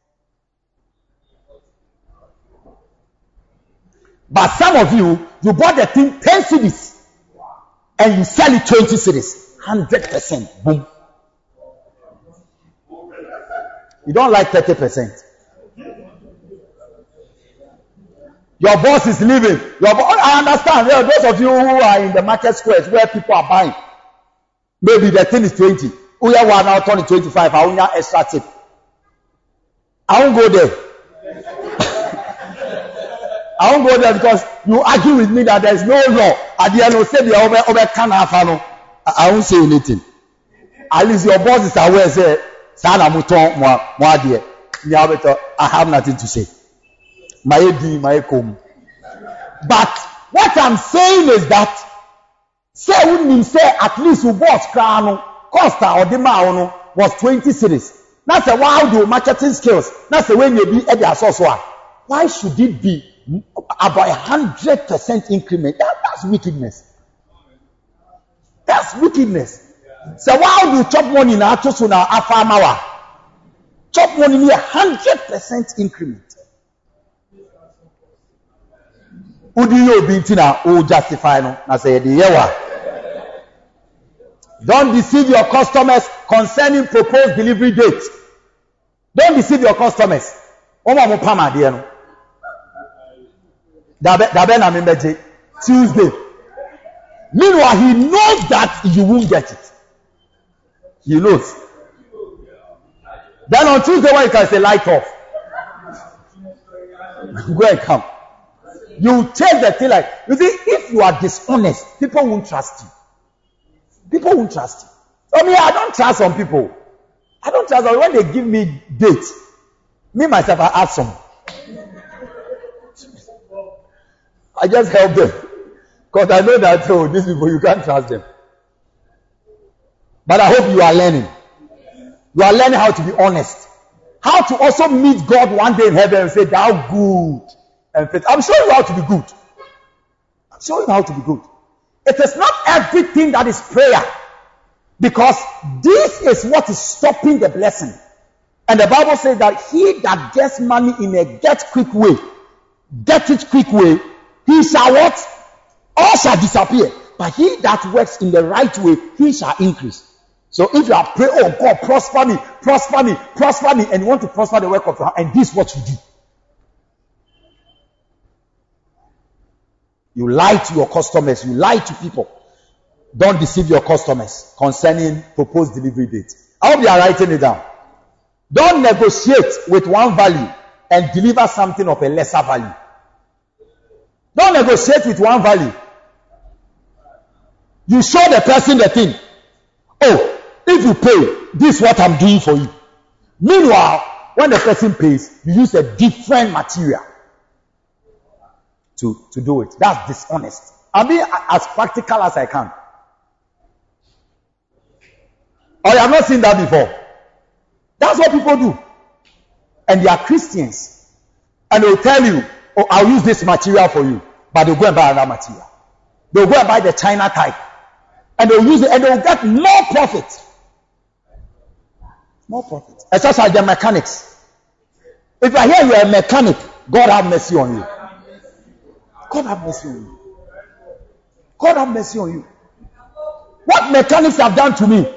But some of you, you bought the thing ten cedis and you sell it twenty cedis. one hundred percent. Boom. You don't like thirty percent. Your boss is leaving. Your bo- I understand. There are those of you who are in the market squares where people are buying. Maybe the thing is twenty. We are now turning twenty-five. I want extra tip. I won't go there. I won't go there because you argue with me that there is no law. At the end, you say the over over can have no. I won't say anything. At least your boss is aware, say, Sana Muton, moi, dear. I have nothing to say. My D, my com. But what I'm saying is that, say, wouldn't say at least who boss crown, Costa or Dema was twenty cities. That's a wow, do marketing skills. That's the way you be at the source. Why should it be about a hundred percent increment? That, that's wickedness. That's wickedness. So why do you chop money now to so now a farmer? Chop money near hundred percent increment. Who do you be to now? Who justify no? I say the year. Don't deceive your customers concerning proposed delivery date. Don't deceive your customers. Oma mo pama de no. Dabe dabe na membeje Tuesday. Meanwhile, he knows that you won't get it. He knows. Then on Tuesday, when you can say light off, go and come. You take the thing like, you see, if you are dishonest, people won't trust you. People won't trust you. I mean, I don't trust some people. I don't trust them. When they give me dates, me myself, I ask some. I just help them. Because I know that, oh, these people, you can't trust them. But I hope you are learning. You are learning how to be honest. How to also meet God one day in heaven and say, thou good and faithful. I'm showing you how to be good. I'm showing you how to be good. It is not everything that is prayer. Because this is what is stopping the blessing. And the Bible says that he that gets money in a get quick way, get it quick way, he shall what? All shall disappear. But he that works in the right way, he shall increase. So if you are praying, oh God, prosper me, prosper me, prosper me, and you want to prosper the work of your hand, and this is what you do. You lie to your customers, you lie to people. Don't deceive your customers concerning proposed delivery date. I hope you are writing it down. Don't negotiate with one value and deliver something of a lesser value. Don't negotiate with one value. You show the person the thing. Oh, if you pay, this is what I'm doing for you. Meanwhile, when the person pays, you use a different material to, to do it. That's dishonest. I'll be as practical as I can. Oh, you have not seen that before. That's what people do. And they are Christians. And they'll tell you, oh, I'll use this material for you. But they'll go and buy another material. They'll go and buy the China type. And they'll use it and they'll get more profit. More profit. Especially the mechanics. If I hear you're a mechanic, God have mercy on you. God have mercy on you. God have mercy on you. What mechanics have done to me?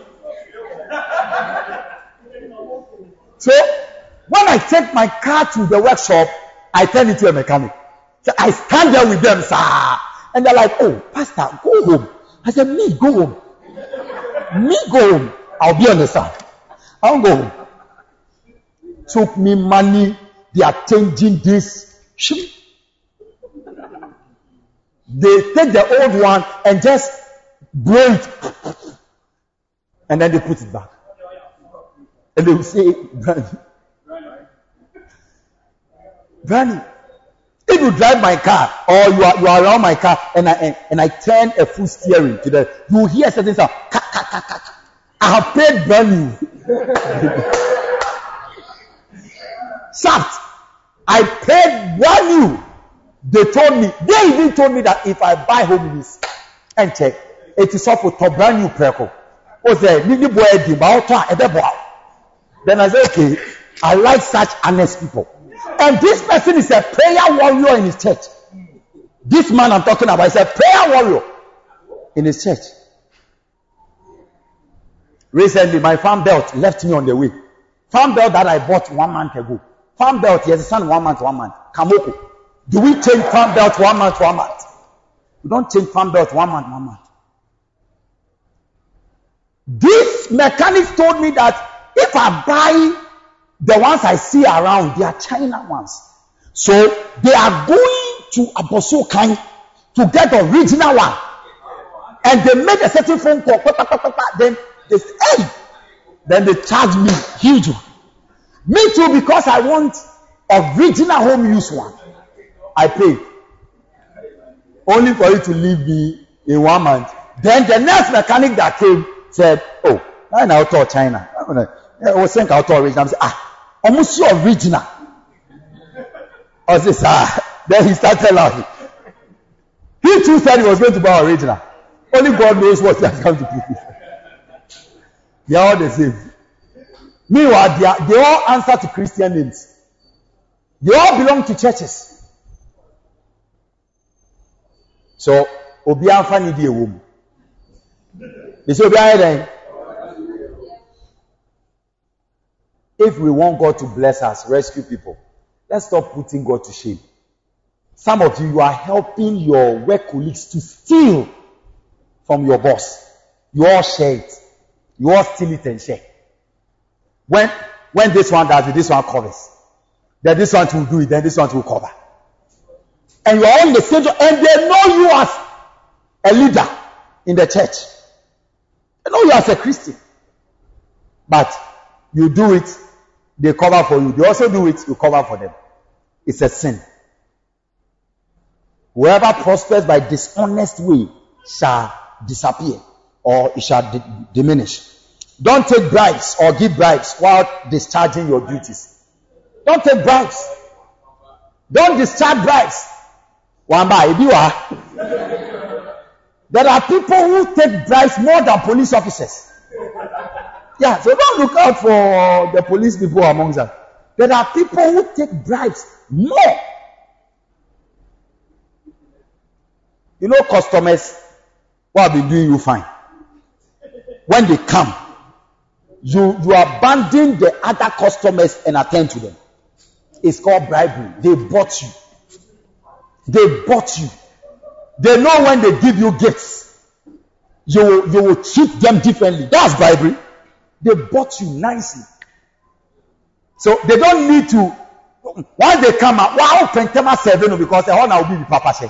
So, when I take my car to the workshop, I turn into a mechanic. So I stand there with them, sir. And they're like, oh, Pastor, go home. I said, me, go home. Me, go home. I'll be on the side. I won't go home. Took me money. They are changing this. They take the old one and just blow it. And then they put it back. And they will say, Brandy. Brandy. If you drive my car or you are you are around my car and I and, and I turn a full steering to the, you will hear certain sound. Ka, ka, ka, ka, ka. I have paid brand new. Shaft. I paid brand new. They told me, they even told me that if I buy home this and check, it is up for brand new preco. Then I said, okay, I like such honest people. And this person is a prayer warrior in his church. This man I'm talking about is a prayer warrior in his church. Recently, my farm belt left me on the way. Farm belt that I bought one month ago. Farm belt, yes, it's one month, one month. Kamoko. Do we change farm belt one month, one month? We don't change farm belt one month, one month. This mechanic told me that if I buy the ones I see around, they are China ones. So they are going to Abosokan to get the original one. And they made a certain phone call. Then they said, hey! Then they charged me huge one. Me too, because I want original home use one. I paid. Only for you to leave me in one month. Then the next mechanic that came said, oh, I'm out of China. I was saying out of original. I said, ah, almost your original. I said, ah. Then he started laughing. He too said he was going to buy original. Only God knows what he has come to do. They are all the same. Meanwhile, they, are, they all answer to Christian names. They all belong to churches. So, Obi Anfa need a woman. You see, Obi Anfa. If we want God to bless us, rescue people, let's stop putting God to shame. Some of you, you are helping your work colleagues to steal from your boss. You all share it. You all steal it and share. When when this one does it, this one covers. Then this one will do it, then this one will cover. And you are all in the same job, and they know you as a leader in the church. They know you as a Christian. But you do it, they cover for you. They also do it, you cover for them. It's a sin. Whoever prospers by dishonest way shall disappear, or it shall di- diminish. Don't take bribes or give bribes while discharging your duties. Don't take bribes. Don't discharge bribes. One by you are. There are people who take bribes more than police officers. Yeah, so don't look out for the police people amongst us. There are people who take bribes more. You know, customers who have been doing you fine. When they come, you, you abandon the other customers and attend to them. It's called bribery. They bought you. They bought you. They know when they give you gifts, you will, you will treat them differently. That's bribery. They bought you nicely. So they don't need to, once they come out, wow, pentema seven because the whole now will be the papa say.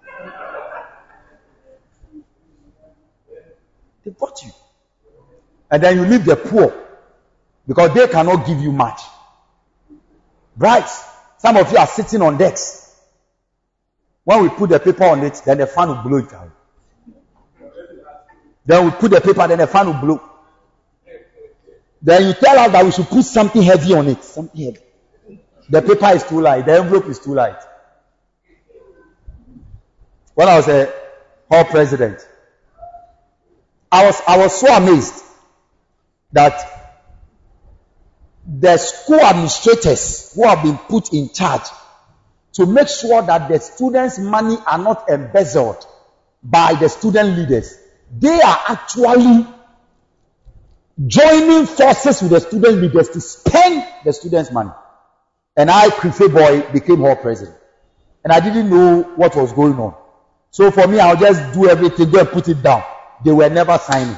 They bought you. And then you leave the poor because they cannot give you much. Bribes. Some of you are sitting on decks. When we put the paper on it, then the fan will blow it out. Then we put the paper, then the fan will blow. Then you tell us that we should put something heavy on it. Something heavy. The paper is too light. The envelope is too light. When I was a hall president, I was I was so amazed that the school administrators who have been put in charge to make sure that the students' money are not embezzled by the student leaders, they are actually joining forces with the student leaders to spend the students' money. And I, Krife Boy, became hall president. And I didn't know what was going on. So for me, I'll just do everything, go and put it down. They were never signing.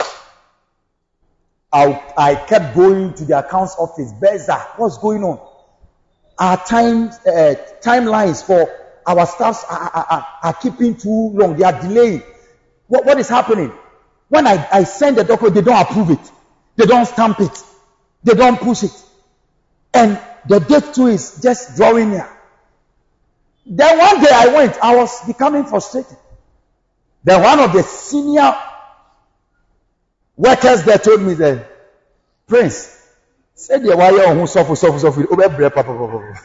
I, I kept going to the accounts office. Beza, what's going on? Our time uh, timelines for our staffs are, are, are, are keeping too long. They are delaying. What, what is happening? When I, I send the document, they don't approve it. They don't stamp it. They don't push it. And the date too is just drawing near. Then one day I went, I was becoming frustrated. Then one of the senior workers there told me that, Prince, say the wire who suffer, suffer, suffer, over bread, papa, papa.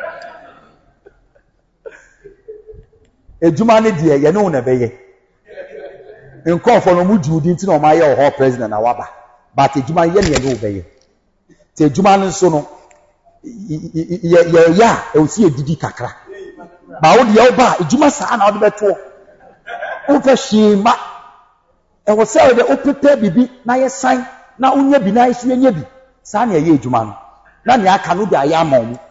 Ejumani dear, you know, never ye. In call for no mood, you didn't know my or president Awaba, but Ejumani yen no obey. Say Jumani sono, ya, you see a didi kakra. But all the Oba, Ejumasa and out of the tour. Over shima. I was saying the open baby, na ye sign, na unye bi na isu ye bi. Sa na ye adwuma no. Na ne aka no bi ayamom.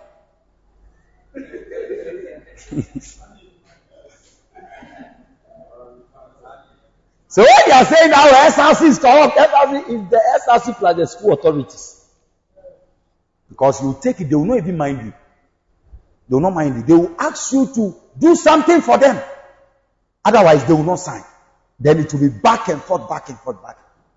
So what you are saying now, S R C is corrupt. S R C is the S R C plus the school authorities. Because you take it, they will not even mind you. They will not mind you. They will ask you to do something for them. Otherwise, they will not sign. then it will be back and forth, back and forth, back.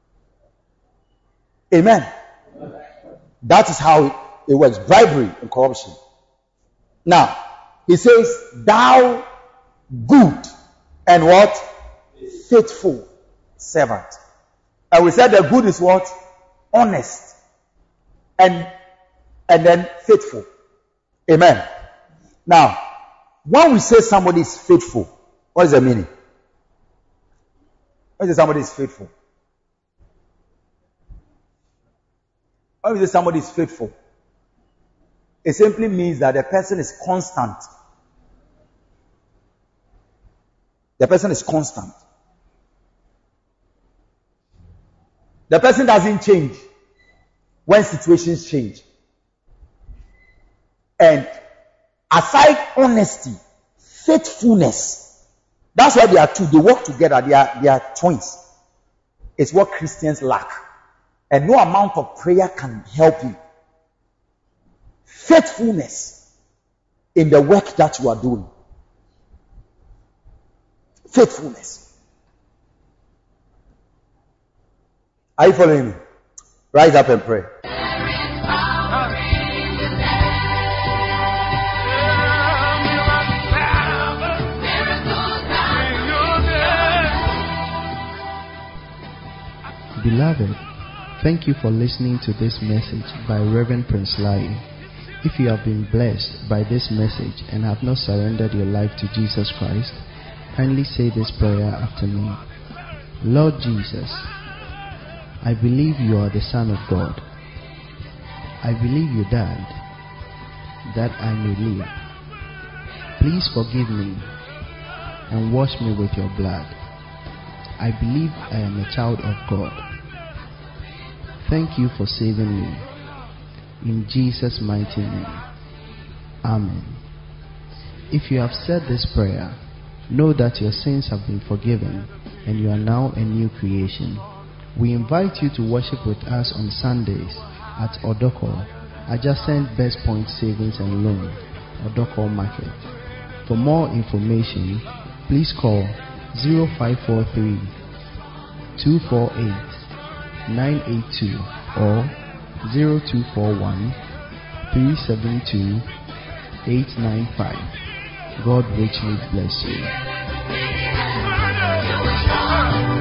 Amen. That is how it, it works. Bribery and corruption. Now, he says, thou good and what? Faithful servant. And we said the good is what? Honest. And, and then faithful. Amen. Now, when we say somebody is faithful, what is the meaning? When we say somebody is faithful? When we say somebody is faithful, it simply means that the person is constant. The person is constant. The person doesn't change when situations change. And aside honesty, faithfulness, that's why they are two. They work together. They are, they are twins. It's what Christians lack. And no amount of prayer can help you. Faithfulness in the work that you are doing. Faithfulness. Are you following me? Rise up and pray. Beloved, thank you for listening to this message by Reverend Prince Lai. If you have been blessed by this message and have not surrendered your life to Jesus Christ, kindly say this prayer after me. Lord Jesus, I believe you are the Son of God. I believe you died that I may live. Please forgive me and wash me with your blood. I believe I am a child of God. Thank you for saving me. In Jesus' mighty name. Amen. If you have said this prayer, know that your sins have been forgiven and you are now a new creation. We invite you to worship with us on Sundays at Odoko, adjacent Best Point Savings and Loan, Odoko Market. For more information, please call zero five four three, two four eight, nine eight two or zero two four one, three seven two, eight nine five. God richly bless you.